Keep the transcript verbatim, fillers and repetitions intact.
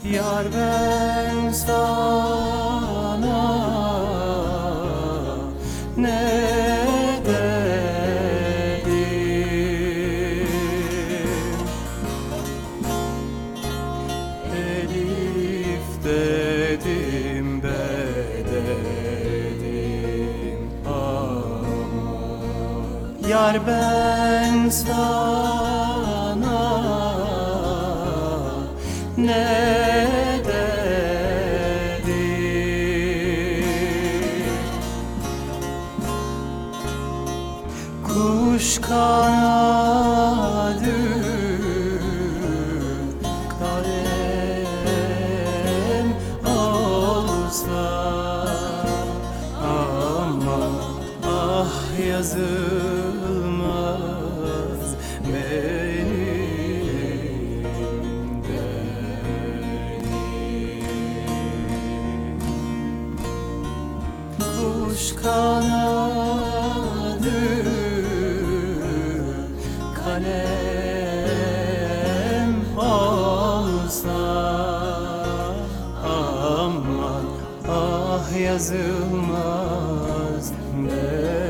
Yar ben sana ne dedim? Elif dedim, be dedim ama yar ben sana ne kuş kanadı kalem olsa ama ah yazılmaz benim derdim. Kuş kanadı kalem olsa aman ah yazılmaz be.